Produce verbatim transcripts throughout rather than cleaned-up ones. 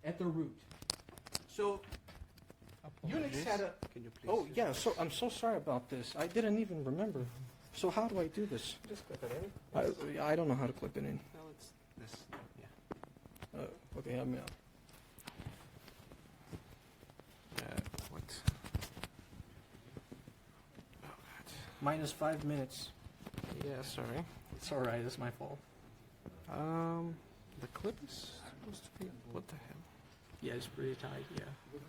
at the root. So Unix had a... Can you please? Oh, yeah, so I'm so sorry about this. I didn't even remember. So how do I do this? Just click it in. I, I don't know how to clip it in. No, it's this. Yeah. Uh, okay, help me out. Uh, what? Oh, Minus five minutes. God. Yeah, sorry. It's all right. It's my fault. Um, the clip is supposed to be. What the hell? Yeah, it's pretty tight. Yeah.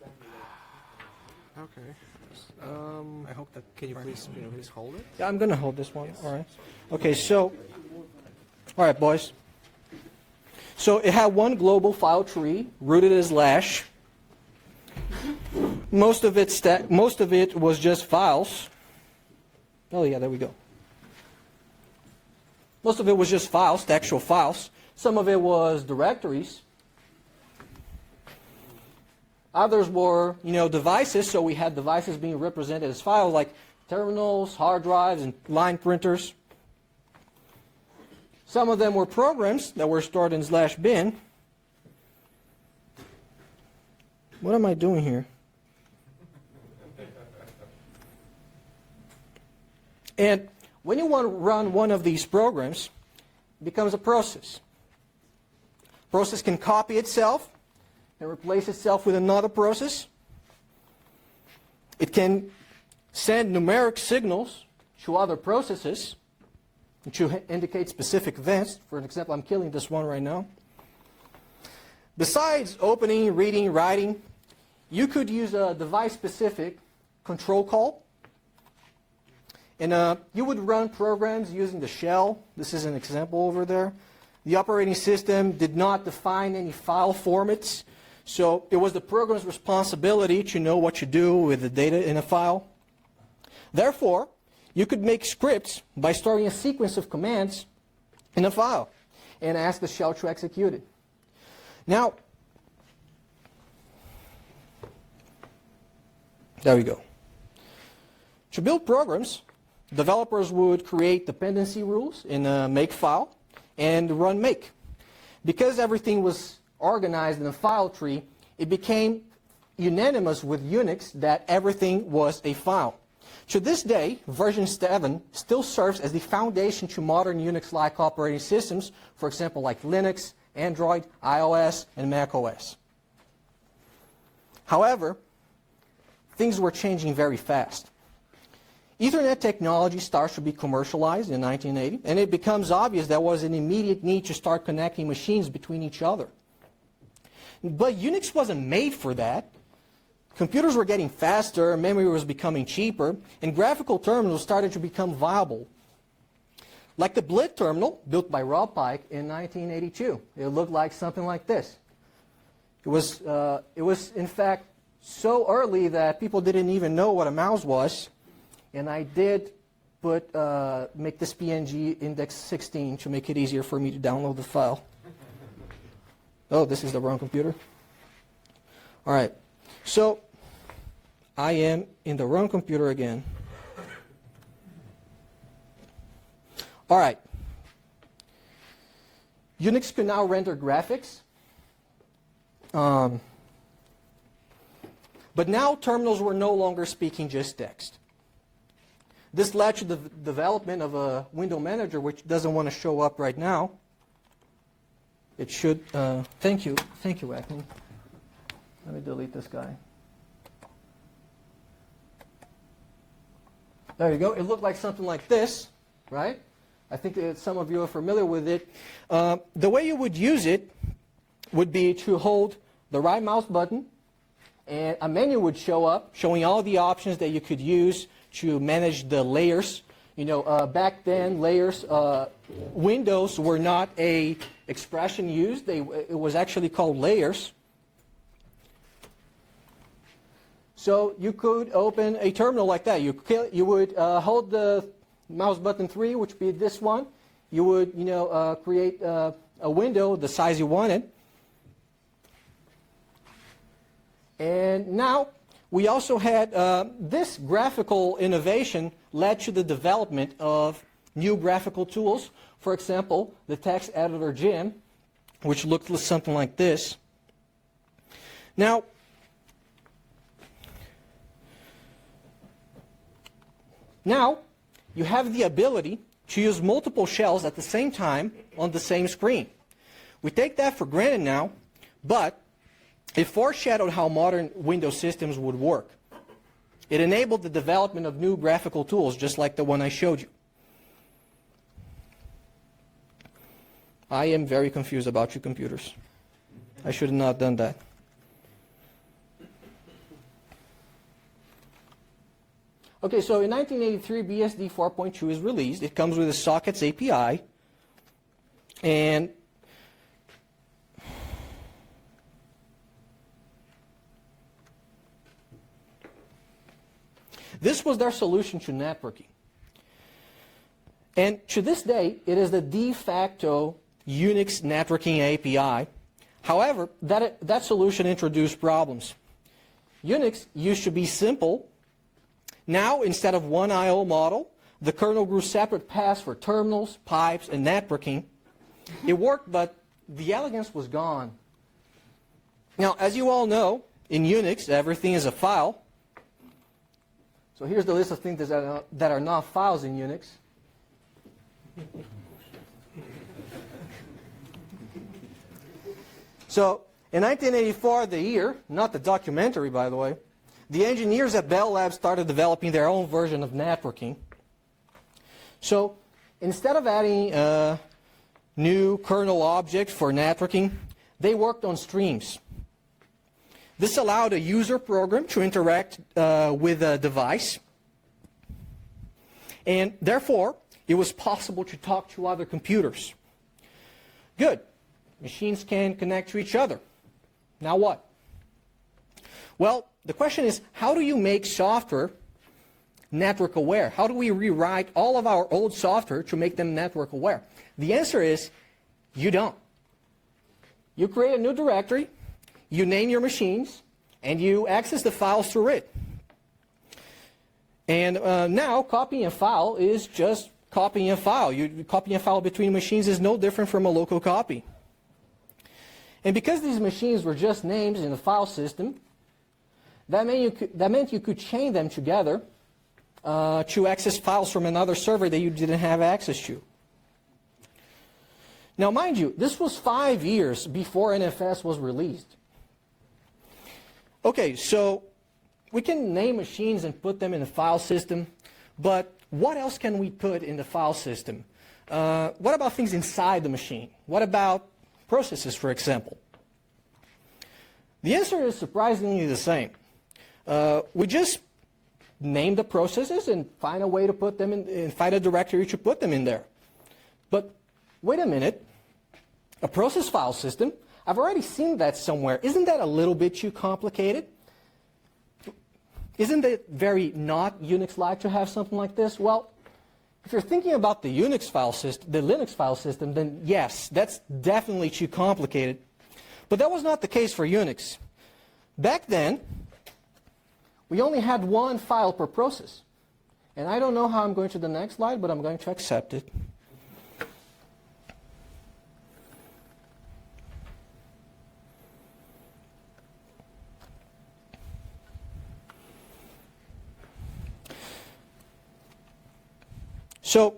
Okay. Um, I hope that. can you please, can you please hold it? Yeah, I'm gonna hold this one. All right. Okay, so. All right, boys. So it had one global file tree rooted as Lash. Most of it sta most of it was just files. Oh yeah, there we go. Most of it was just files, the actual files. Some of it was directories. Others were, you know, devices. So we had devices being represented as files, like terminals, hard drives, and line printers. Some of them were programs that were stored in slash bin. What am I doing here? And when you want to run one of these programs, it becomes a process. Process can copy itself and replace itself with another process. It can send numeric signals to other processes to indicate specific events. For example, I'm killing this one right now. Besides opening, reading, writing, you could use a device-specific control call. And uh, you would run programs using the shell. This is an example over there. The operating system did not define any file formats. So it was the program's responsibility to know what to do with the data in a file. Therefore, you could make scripts by storing a sequence of commands in a file and ask the shell to execute it. Now, there we go. To build programs, developers would create dependency rules in a Makefile and run make. Because everything was organized in a file tree, it became unanimous with Unix that everything was a file. To this day, version seven still serves as the foundation to modern Unix-like operating systems, for example, like Linux, Android, iOS, and macOS. However, things were changing very fast. Ethernet technology starts to be commercialized in nineteen eighty, and it becomes obvious there was an immediate need to start connecting machines between each other. But Unix wasn't made for that. Computers were getting faster, memory was becoming cheaper, and graphical terminals started to become viable. Like the Blit terminal, built by Rob Pike in nineteen eighty-two. It looked like something like this. It was, uh, it was, in fact, so early that people didn't even know what a mouse was. And I did put, uh, make this P N G index sixteen to make it easier for me to download the file. Oh, this is the wrong computer. All right. So I am in the wrong computer again. All right. Unix can now render graphics. Um, but now terminals were no longer speaking just text. This led to the development of a window manager, which doesn't want to show up right now. It should. Uh, thank you. Thank you, Acme. Let me delete this guy. There you go. It looked like something like this, right? I think that some of you are familiar with it. Uh, the way you would use it would be to hold the right mouse button, and a menu would show up showing all the options that you could use to manage the layers. You know, uh, back then, layers, uh, windows were not a expression used. They, it was actually called layers. So you could open a terminal like that. You, you would uh, hold the mouse button three, which would be this one. You would, you know, uh, create uh, a window the size you wanted. And now, we also had uh, this graphical innovation led to the development of new graphical tools. For example, the text editor Jim, which looked something like this. Now, now you have the ability to use multiple shells at the same time on the same screen. We take that for granted now, but it foreshadowed how modern Windows systems would work. It enabled the development of new graphical tools, just like the one I showed you. I am very confused about you computers. I should have not done that. Okay, so in nineteen eighty-three, B S D four point two is released. It comes with a sockets A P I. And this was their solution to networking. And to this day, it is the de facto Unix networking A P I. However, that, that solution introduced problems. Unix used to be simple. Now, instead of one I O model, the kernel grew separate paths for terminals, pipes, and networking. It worked, but the elegance was gone. Now, as you all know, in Unix, everything is a file. So here's the list of things that are, that are not files in Unix. So, in nineteen eighty-four, the year, not the documentary, by the way, the engineers at Bell Labs started developing their own version of networking. So, instead of adding a new kernel object for networking, they worked on streams. This allowed a user program to interact uh, with a device, and therefore, it was possible to talk to other computers. Good. Machines can connect to each other. Now what? Well, the question is, how do you make software network aware? How do we rewrite all of our old software to make them network aware? The answer is, you don't. You create a new directory, you name your machines, and you access the files through it. And uh, now, copying a file is just copying a file. You, copying a file between machines is no different from a local copy. And because these machines were just names in the file system, that meant you could, that meant you could chain them together uh, to access files from another server that you didn't have access to. Now, mind you, this was five years before N F S was released. Okay, so we can name machines and put them in the file system, but what else can we put in the file system? Uh, what about things inside the machine? What about processes, for example? The answer is surprisingly the same. Uh, we just name the processes and find a way to put them in, and find a directory to put them in there. But wait a minute, a process file system, I've already seen that somewhere. Isn't that a little bit too complicated? Isn't it very not Unix-like to have something like this? Well, if you're thinking about the Unix file system, the Linux file system, then yes, that's definitely too complicated. But that was not the case for Unix. Back then, we only had one file per process. And I don't know how I'm going to the next slide, but I'm going to accept it. So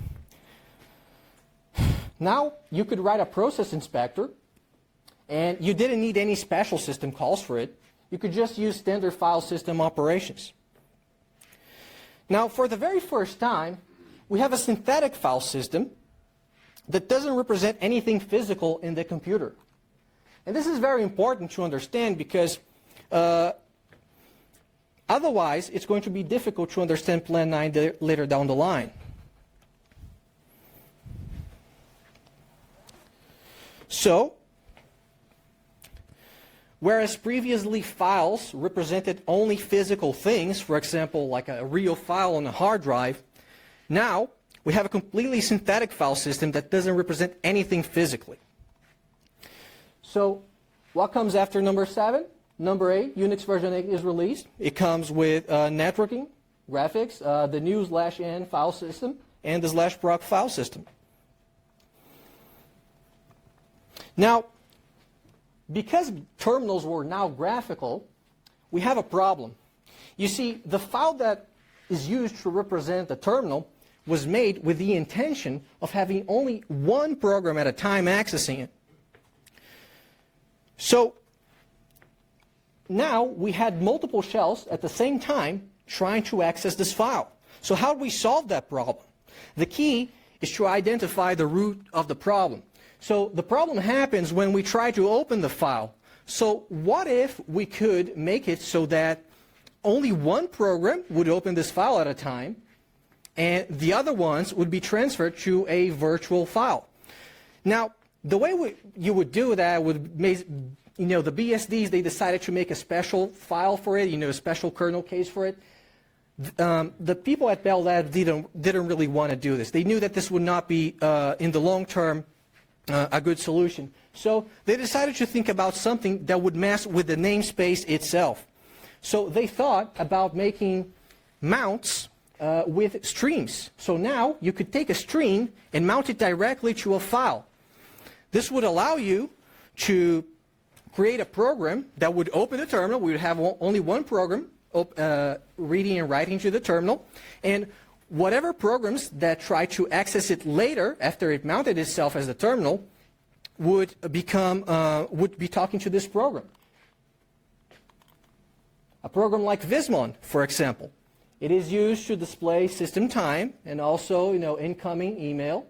now you could write a process inspector, and you didn't need any special system calls for it. You could just use standard file system operations. Now, for the very first time, we have a synthetic file system that doesn't represent anything physical in the computer. And this is very important to understand because uh, otherwise it's going to be difficult to understand Plan nine later down the line. So, whereas previously files represented only physical things, for example, like a real file on a hard drive, now we have a completely synthetic file system that doesn't represent anything physically. So, what comes after number seven? Number eight, Unix version eight is released. It comes with uh, networking, graphics, uh, the new slash n file system, and the slash proc file system. Now, because terminals were now graphical, we have a problem. You see, the file that is used to represent the terminal was made with the intention of having only one program at a time accessing it. So now we had multiple shells at the same time trying to access this file. So how do we solve that problem? The key is to identify the root of the problem. So the problem happens when we try to open the file. So what if we could make it so that only one program would open this file at a time, and the other ones would be transferred to a virtual file? Now, the way we, you would do that would make, you know, the B S Ds, they decided to make a special file for it, you know, a special kernel case for it. Um, the people at Bell Labs didn't, didn't really want to do this. They knew that this would not be, uh, in the long term, uh, a good solution. So they decided to think about something that would mess with the namespace itself. So they thought about making mounts uh, with streams. So now you could take a stream and mount it directly to a file. This would allow you to create a program that would open the terminal. We would have only one program uh, reading and writing to the terminal. And whatever programs that try to access it later, after it mounted itself as a terminal, would become uh, would be talking to this program. A program like Vismon, for example, it is used to display system time and also, you know, incoming email.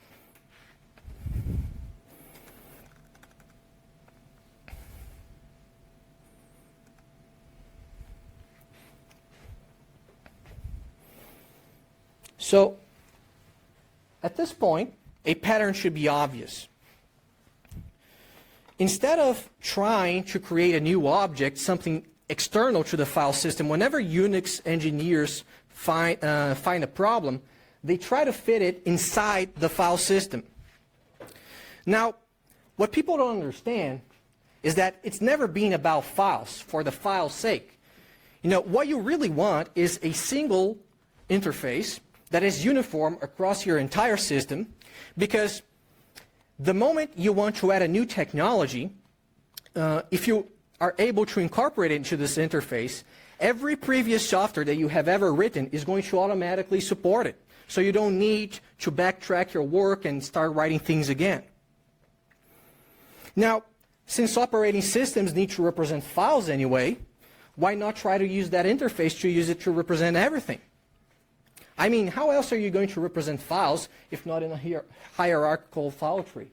So, at this point, a pattern should be obvious. Instead of trying to create a new object, something external to the file system, whenever Unix engineers find, uh, find a problem, they try to fit it inside the file system. Now, what people don't understand is that it's never been about files for the file's sake. You know, what you really want is a single interface that is uniform across your entire system, because the moment you want to add a new technology, uh, if you are able to incorporate it into this interface, every previous software that you have ever written is going to automatically support it. So you don't need to backtrack your work and start writing things again. Now, since operating systems need to represent files anyway, why not try to use that interface to use it to represent everything? I mean, how else are you going to represent files if not in a hier- hierarchical file tree?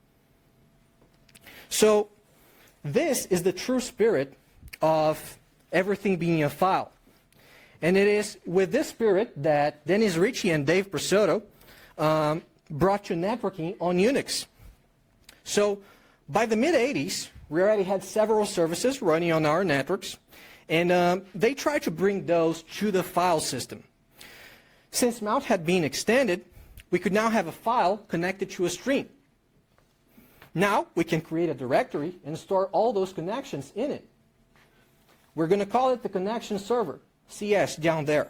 So, this is the true spirit of everything being a file. And it is with this spirit that Dennis Ritchie and Dave Presotto um, brought to networking on Unix. So, by the mid eighties, we already had several services running on our networks, and um, they tried to bring those to the file system. Since mount had been extended, we could now have a file connected to a stream. Now we can create a directory and store all those connections in it. We're going to call it the connection server, C S, down there.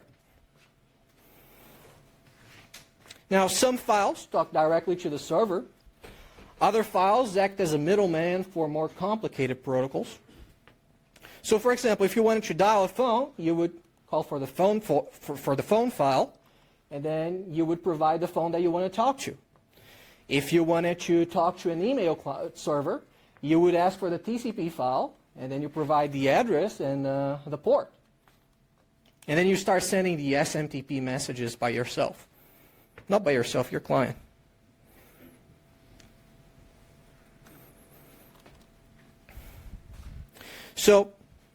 Now some files talk directly to the server. Other files act as a middleman for more complicated protocols. So for example, if you wanted to dial a phone, you would call for the phone, for, for, for the phone file, and then you would provide the phone that you want to talk to. If you wanted to talk to an email server, you would ask for the T C P file, and then you provide the address and uh, the port. And then you start sending the S M T P messages by yourself. Not by yourself, your client. So,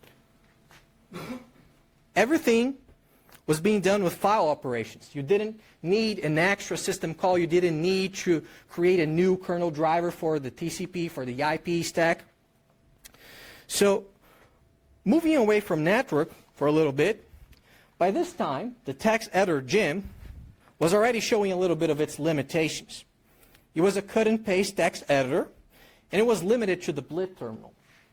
everything was being done with file operations. You didn't need an extra system call. You didn't need to create a new kernel driver for the T C P, for the I P stack. So, moving away from network for a little bit, by this time, the text editor, Jim, was already showing a little bit of its limitations. It was a cut and paste text editor, and it was limited to the B L I T terminal.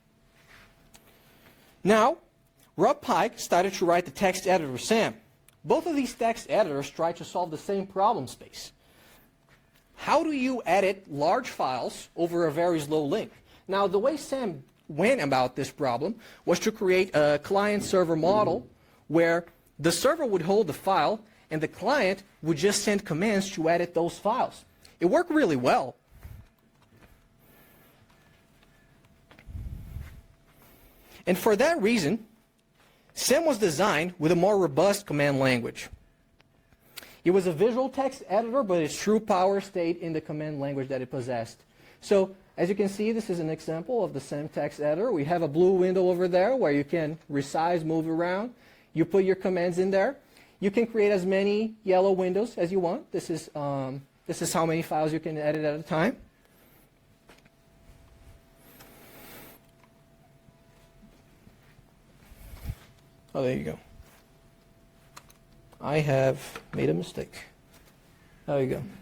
Now, Rob Pike started to write the text editor, Sam. Both of these text editors try to solve the same problem space. How do you edit large files over a very slow link? Now, the way Sam went about this problem was to create a client-server model where the server would hold the file and the client would just send commands to edit those files. It worked really well. And for that reason, Sam was designed with a more robust command language. It was a visual text editor, but its true power stayed in the command language that it possessed. So, as you can see, this is an example of the Sam text editor. We have a blue window over there where you can resize, move around. You put your commands in there. You can create as many yellow windows as you want. This is, um, this is how many files you can edit at a time. Oh, there you go. I have made a mistake. There you go.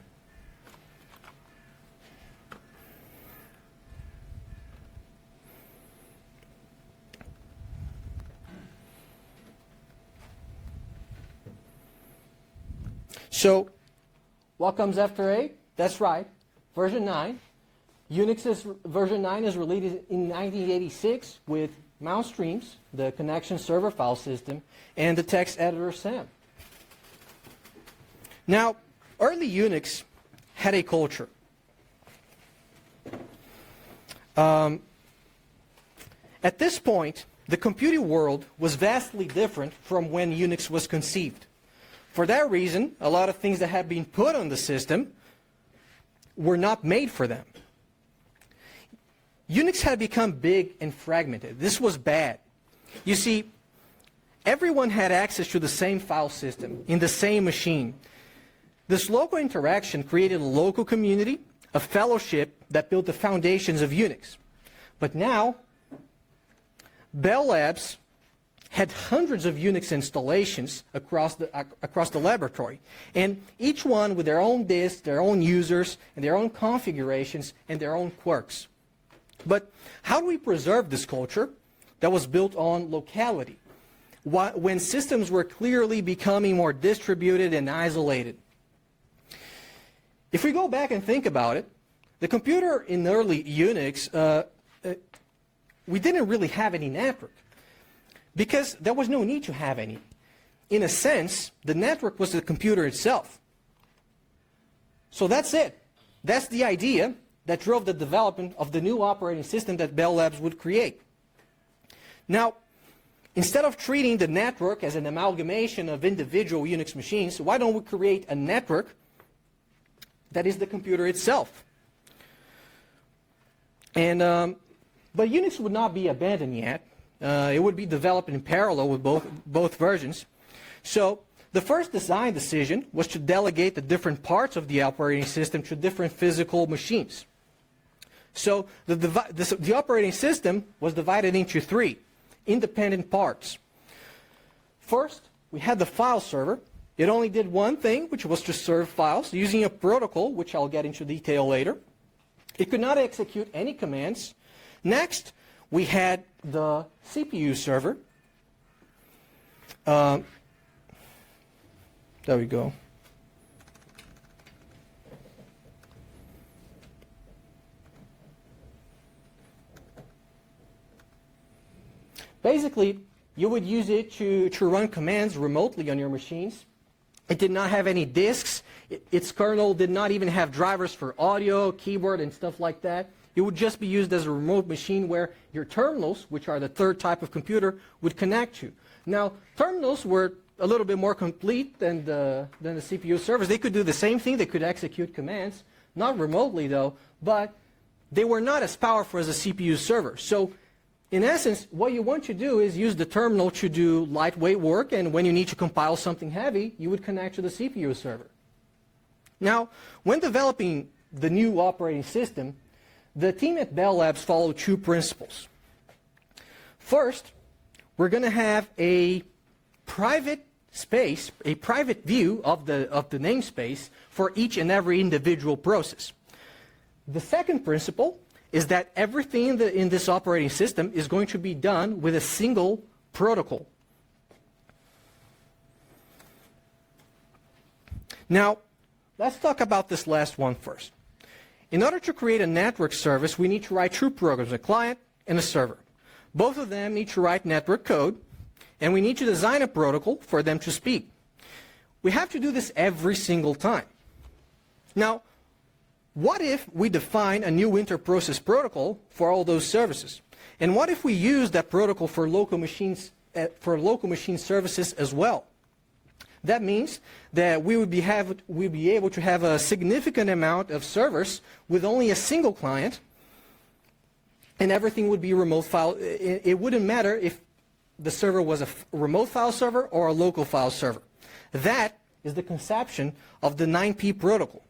So, what comes after eight? That's right, version nine. Unix's version nine is released in nineteen eighty-six with Mountstreams, the connection server file system, and the text editor Sam. Now, early Unix had a culture. Um, at this point, the computing world was vastly different from when Unix was conceived. For that reason, a lot of things that had been put on the system were not made for them. Unix had become big and fragmented. This was bad. You see, everyone had access to the same file system in the same machine. This local interaction created a local community, a fellowship that built the foundations of Unix. But now, Bell Labs had hundreds of Unix installations across the, uh, across the laboratory, and each one with their own disks, their own users, and their own configurations, and their own quirks. But how do we preserve this culture that was built on locality, when systems were clearly becoming more distributed and isolated? If we go back and think about it, the computer in early Unix, uh, uh, we didn't really have any network, because there was no need to have any. In a sense, the network was the computer itself. So that's it. That's the idea that drove the development of the new operating system that Bell Labs would create. Now, instead of treating the network as an amalgamation of individual Unix machines, why don't we create a network that is the computer itself? And, um, but Unix would not be abandoned yet. Uh, it would be developed in parallel with both, both versions. So the first design decision was to delegate the different parts of the operating system to different physical machines. So the, the, the operating system was divided into three independent parts. First, we had the file server. It only did one thing, which was to serve files using a protocol, which I'll get into detail later. It could not execute any commands. Next, we had the C P U server. Uh, there we go. Basically, you would use it to, to run commands remotely on your machines. It did not have any disks. It, its kernel did not even have drivers for audio, keyboard, and stuff like that. It would just be used as a remote machine where your terminals, which are the third type of computer, would connect to. Now, terminals were a little bit more complete than the, than the C P U servers. They could do the same thing. They could execute commands, not remotely though, but they were not as powerful as a C P U server. So, in essence, what you want to do is use the terminal to do lightweight work, and when you need to compile something heavy, you would connect to the C P U server. Now, when developing the new operating system, the team at Bell Labs followed two principles. First, we're going to have a private space, a private view of the, of the namespace for each and every individual process. The second principle is that everything in, the, in this operating system is going to be done with a single protocol. Now, let's talk about this last one first. In order to create a network service, we need to write two programs, a client and a server. Both of them need to write network code, and we need to design a protocol for them to speak. We have to do this every single time. Now, what if we define a new inter-process protocol for all those services? And what if we use that protocol for local machines, uh, for local machine services as well? That means that we would be, have, we'd be able to have a significant amount of servers with only a single client, and everything would be remote file. It, it wouldn't matter if the server was a remote file server or a local file server. That is the conception of the nine P protocol.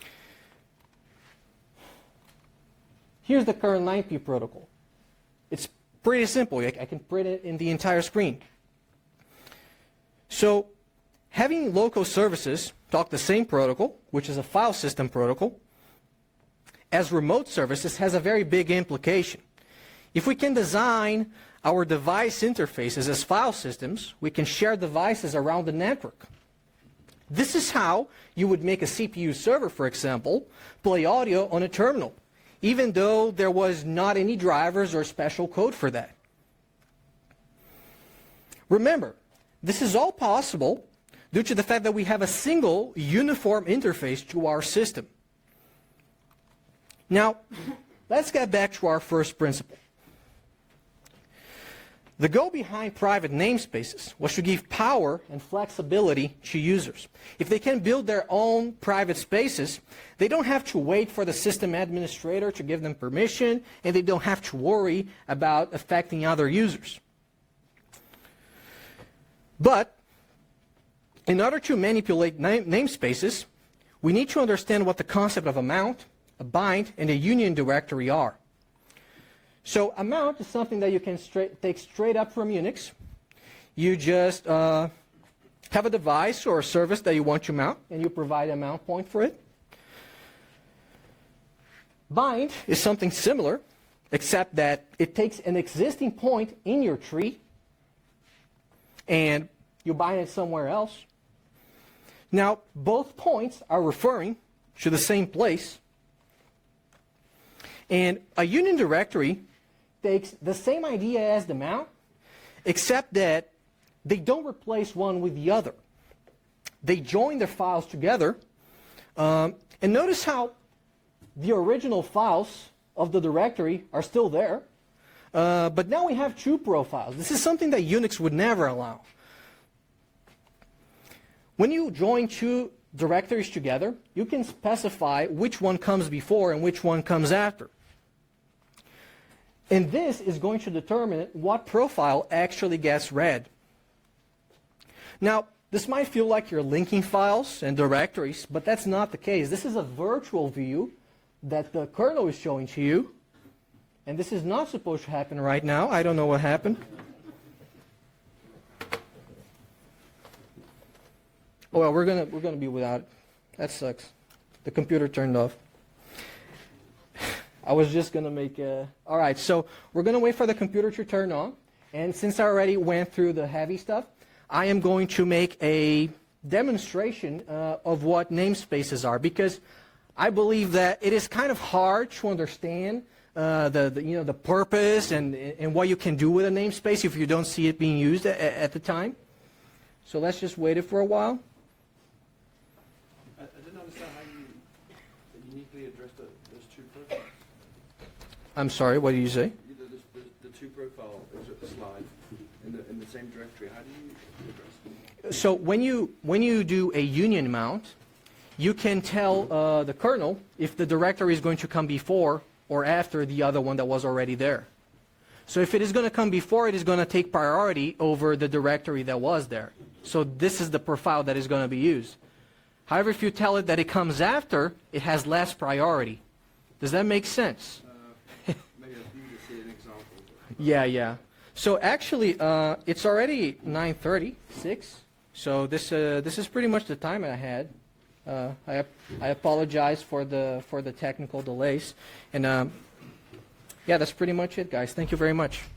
Here's the current nine P protocol. It's pretty simple. I, I can print it in the entire screen. So, having local services talk the same protocol, which is a file system protocol, as remote services has a very big implication. If we can design our device interfaces as file systems, we can share devices around the network. This is how you would make a C P U server, for example, play audio on a terminal, even though there was not any drivers or special code for that. Remember, this is all possible due to the fact that we have a single uniform interface to our system. Now, let's get back to our first principle. The goal behind private namespaces was to give power and flexibility to users. If they can build their own private spaces, they don't have to wait for the system administrator to give them permission, and they don't have to worry about affecting other users. But in order to manipulate name namespaces, we need to understand what the concept of a mount, a bind, and a union directory are. So a mount is something that you can straight, take straight up from Unix. You just uh, have a device or a service that you want to mount, and you provide a mount point for it. Bind is something similar, except that it takes an existing point in your tree, and you bind it somewhere else. Now, both points are referring to the same place. And a union directory takes the same idea as the mount, except that they don't replace one with the other. They join their files together. Um, and notice how the original files of the directory are still there. Uh, but now we have two profiles. This is something that Unix would never allow. When you join two directories together, you can specify which one comes before and which one comes after. And this is going to determine what profile actually gets read. Now, this might feel like you're linking files and directories, but that's not the case. This is a virtual view that the kernel is showing to you. And this is not supposed to happen right now. I don't know what happened. Oh, well, we're gonna we're gonna be without it. That sucks. The computer turned off. I was just gonna make a. All right, so we're gonna wait for the computer to turn on, and since I already went through the heavy stuff, I am going to make a demonstration uh, of what namespaces are, because I believe that it is kind of hard to understand uh, the, the you know the purpose and and what you can do with a namespace if you don't see it being used at, at the time. So let's just wait it for a while. I, I didn't understand how you uniquely address the, those two profiles. I'm sorry, what did you say? The, the, the, the two profile slide in the in the same directory. How do you address them? So when you when you do a union mount, you can tell uh, the kernel if the directory is going to come before or after the other one that was already there. So if it is going to come before, it is going to take priority over the directory that was there. So this is the profile that is going to be used. However, if you tell it that it comes after, it has less priority. Does that make sense? Uh, maybe I need to see an example. Yeah, yeah. So actually, uh, it's already nine thirty-six. So this uh, this is pretty much the time I had. Uh, I I apologize for the for the technical delays, and um, yeah, that's pretty much it, guys. Thank you very much.